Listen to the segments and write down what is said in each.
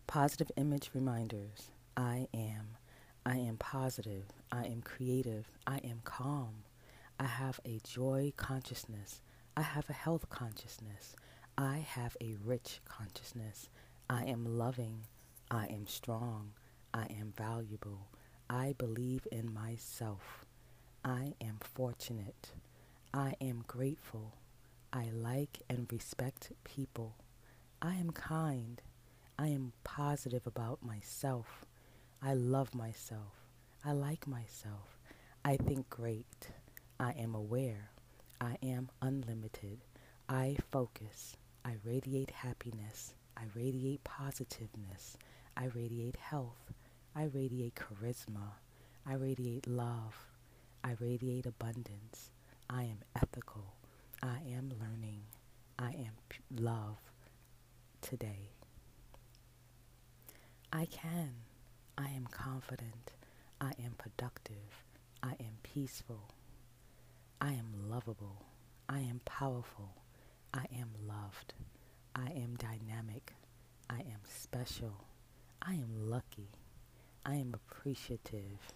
Positive image reminders. I am. I am positive. I am creative. I am calm. I have a joy consciousness. I have a health consciousness. I have a rich consciousness. I am loving. I am strong. I am valuable. I believe in myself. I am fortunate. I am grateful. I like and respect people. I am kind. I am positive about myself. I love myself. I like myself. I think great. I am aware. I am unlimited. I focus. I radiate happiness. I radiate positiveness. I radiate health. I radiate charisma. I radiate love. I radiate abundance. I am ethical. I am learning. I am love today. I can. I am confident. I am productive. I am peaceful. I am lovable. I am powerful. I am loved. I am dynamic. I am special. I am lucky. I am appreciative.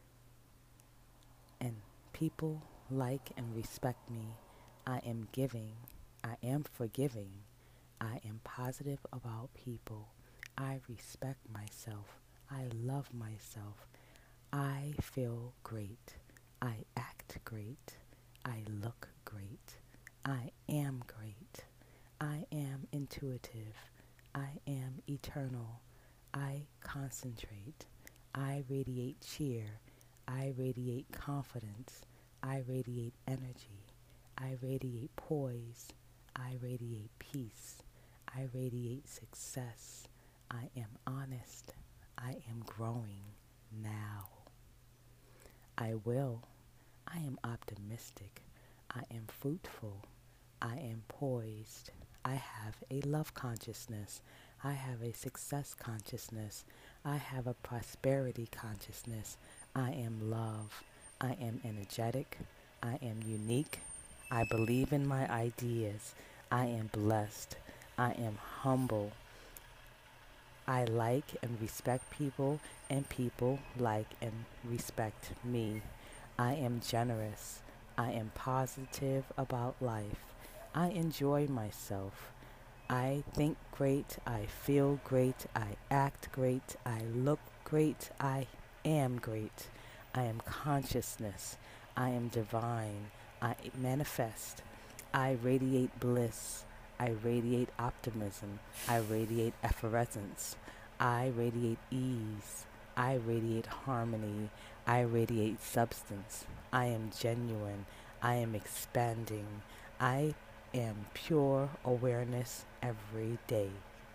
And people like and respect me. I am giving. I am forgiving. I am positive about people. I respect myself. I love myself. I feel great. I act great. I look great. I am great. I am intuitive. I am eternal. I concentrate. I radiate cheer. I radiate confidence. I radiate energy. I radiate poise. I radiate peace. I radiate success. I am honest. I am growing now. I will. I am optimistic. I am fruitful. I am poised. I have a love consciousness. I have a success consciousness. I have a prosperity consciousness. I am love. I am energetic. I am unique. I believe in my ideas. I am blessed. I am humble. I like and respect people, and people like and respect me. I am generous. I am positive about life. I enjoy myself. I think great. I feel great. I act great. I look great. I am great. I am consciousness. I am divine. I manifest. I radiate bliss. I radiate optimism. I radiate effervescence. I radiate ease. I radiate harmony. I radiate substance. I am genuine. I am expanding. I am pure awareness every day.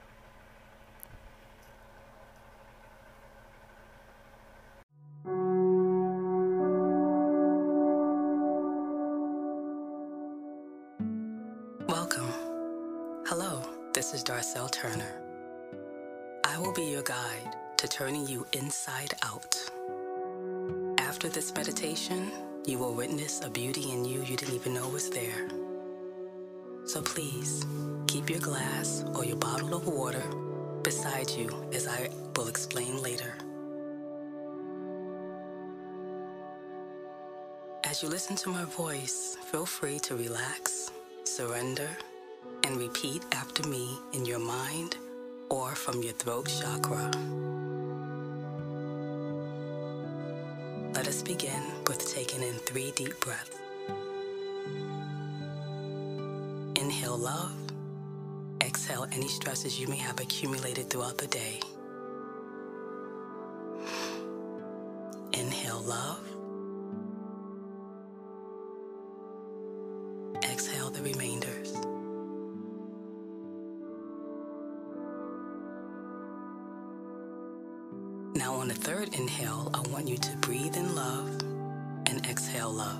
Welcome. Hello, this is Darcel Turner. I will be your guide to turning you inside out. After this meditation, you will witness a beauty in you didn't even know was there. So please, keep your glass or your bottle of water beside you as I will explain later. As you listen to my voice, feel free to relax, surrender, and repeat after me in your mind or from your throat chakra. Let us begin with taking in 3 deep breaths. Inhale love. Exhale any stresses you may have accumulated throughout the day. Inhale love. Exhale the remainders. Now on the third inhale, I want you to breathe in love and exhale love.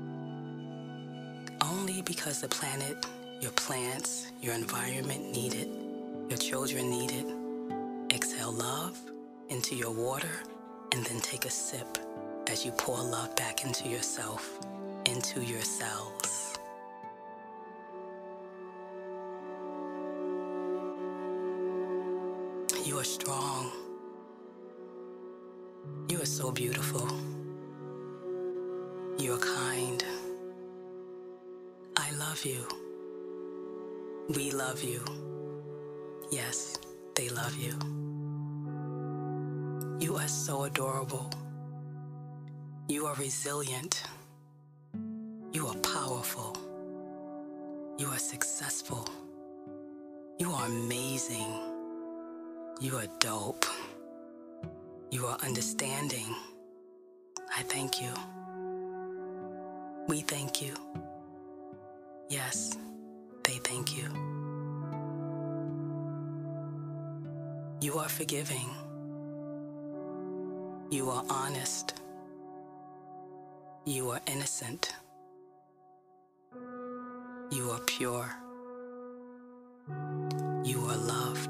Only because the planet, your plants, your environment need it, your children need it. Exhale love into your water and then take a sip as you pour love back into yourself, into your cells. You are strong. You are so beautiful. You are kind. I love you. We love you. Yes, they love you. You are so adorable. You are resilient. You are powerful. You are successful. You are amazing. You are dope. You are understanding. I thank you. We thank you. Yes, they thank you. You are forgiving. You are honest. You are innocent. You are pure. You are loved.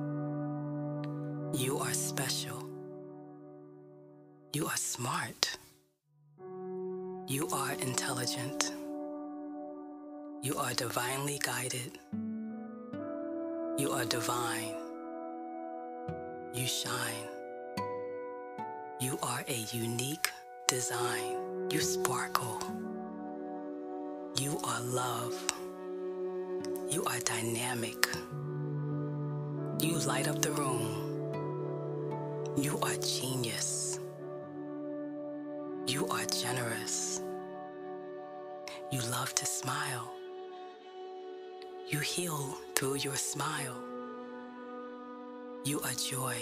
You are special. You are smart. You are intelligent. You are divinely guided. You are divine. You shine. You are a unique design. You sparkle. You are love. You are dynamic. You light up the room. You are genius. You are generous. You love to smile. You heal through your smile. You are joy.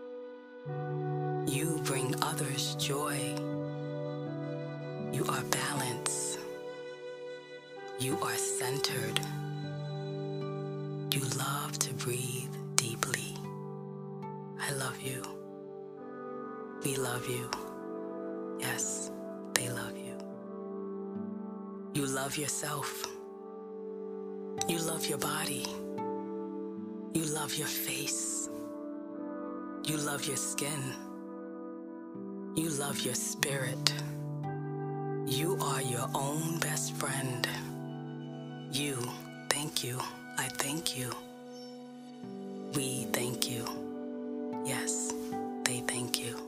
You bring others joy. You are balance. You are centered. You love to breathe deeply. I love you. We love you. Yes, they love you. You love yourself. You love your body. You love your face. You love your skin. You love your spirit. You are your own best friend. You, thank you. I thank you. We thank you. Yes, they thank you.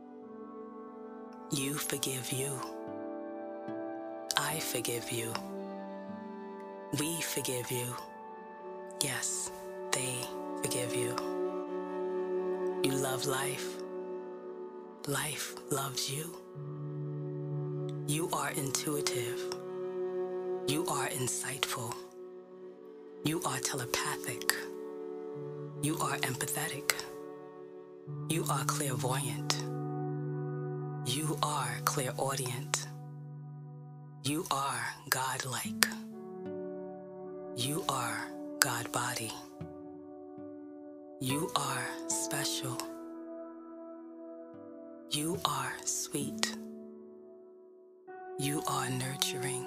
You forgive you. I forgive you. We forgive you. Yes, they forgive you. You love life. Life loves you. You are intuitive. You are insightful. You are telepathic. You are empathetic. You are clairvoyant. You are clairaudient. You are godlike. You are God-body. You are special. You are sweet. You are nurturing.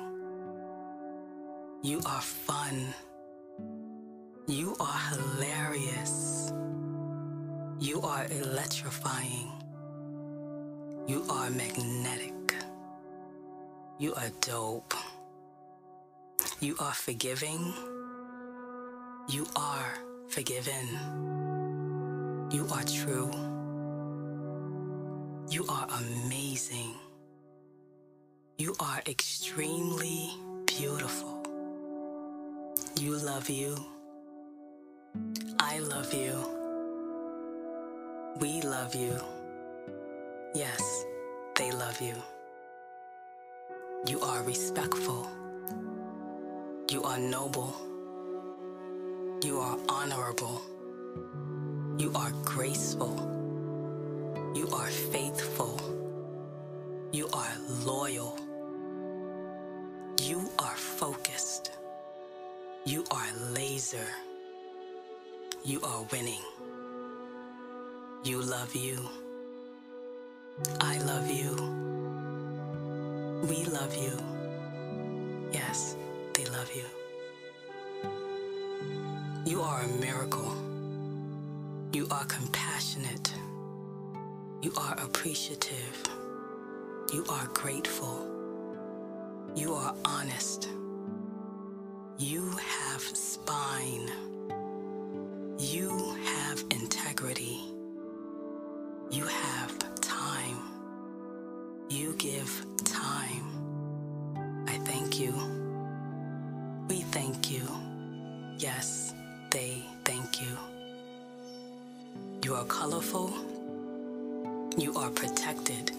You are fun. You are hilarious. You are electrifying. You are magnetic. You are dope. You are forgiving. You are forgiven. You are true. You are amazing. You are extremely beautiful. You love you. I love you. We love you. Yes, they love you. You are respectful. You are noble. You are honorable. You are graceful. You are faithful. You are loyal. You are focused. You are laser. You are winning. You love you. I love you. We love you. Yes, they love you. You are a miracle. You are compassionate. You are appreciative. You are grateful. You are honest. You have spine. You have integrity. You are colorful. You are protected.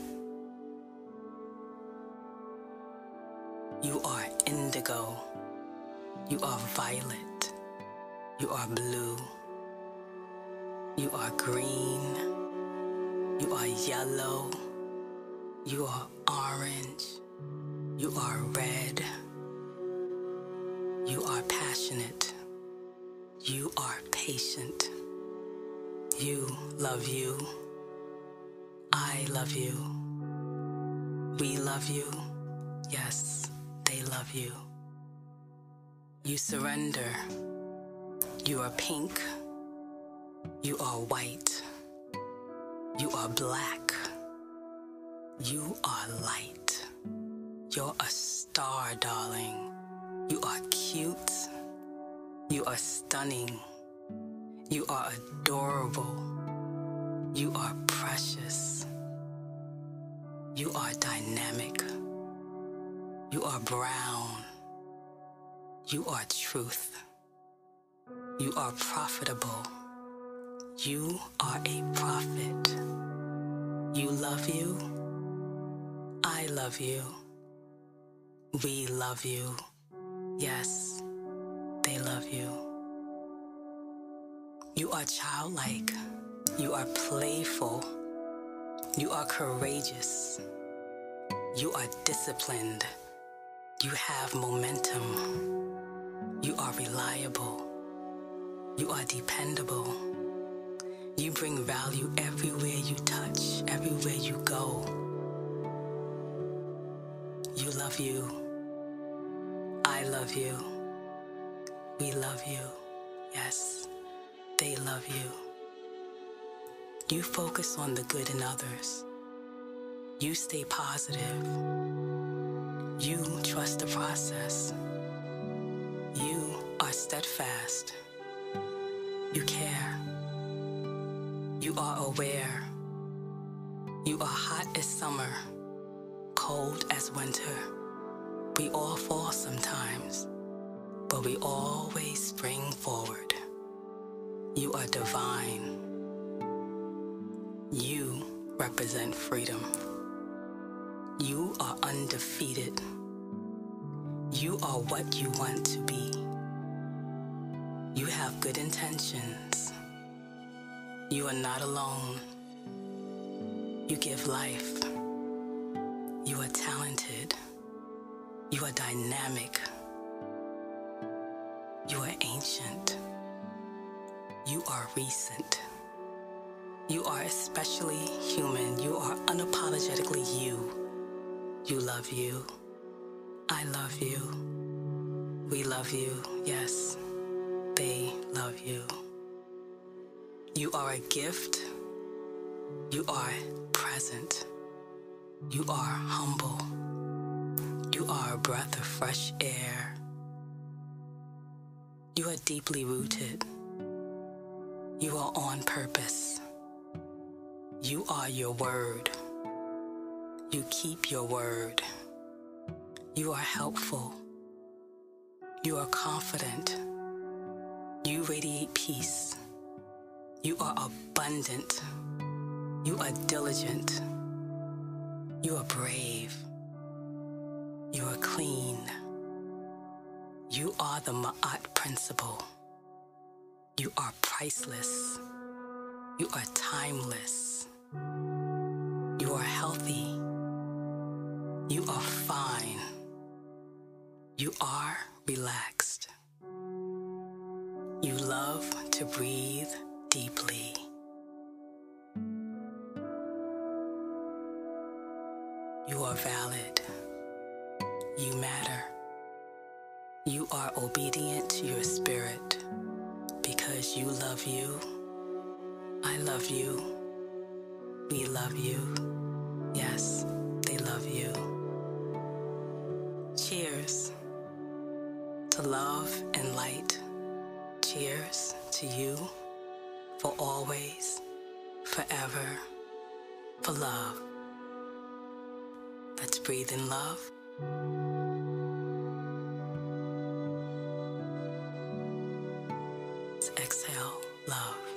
You are indigo. You are violet. You are blue. You are green. You are yellow. You are orange. You are red. You are passionate. You are patient. You love you. I love you. We love you. Yes, they love you. You surrender. You are pink. You are white. You are black. You are light. You're a star, darling. You are cute. You are stunning. You are adorable. You are precious. You are dynamic. You are brown. You are truth. You are profitable. You are a prophet. You love you. I love you. We love you. Yes, they love you. You are childlike. You are playful. You are courageous. You are disciplined. You have momentum. You are reliable. You are dependable. You bring value everywhere you touch, everywhere you go. You love you. I love you. We love you. Yes, they love you. You focus on the good in others. You stay positive. You trust the process. You are steadfast. You care. You are aware. You are hot as summer, cold as winter. We all fall sometimes, but we always spring forward. You are divine. You represent freedom. You are undefeated. You are what you want to be. You have good intentions. You are not alone. You give life. You are talented. You are dynamic. You are ancient. You are recent. You are especially human. You are unapologetically you. You love you. I love you. We love you. Yes, they love you. You are a gift. You are present. You are humble. You are a breath of fresh air. You are deeply rooted. You are on purpose. You are your word. You keep your word. You are helpful. You are confident. You radiate peace. You are abundant. You are diligent. You are brave. You are clean. You are the Ma'at principle. You are priceless. You are timeless. You are healthy. You are fine. You are relaxed. You love to breathe deeply. You are valid. You matter. You are obedient to your spirit because you love you. I love you. We love you. Yes, they love you. Cheers to love and light. Cheers to you for always, forever, for love. Let's breathe in love. Let's exhale love.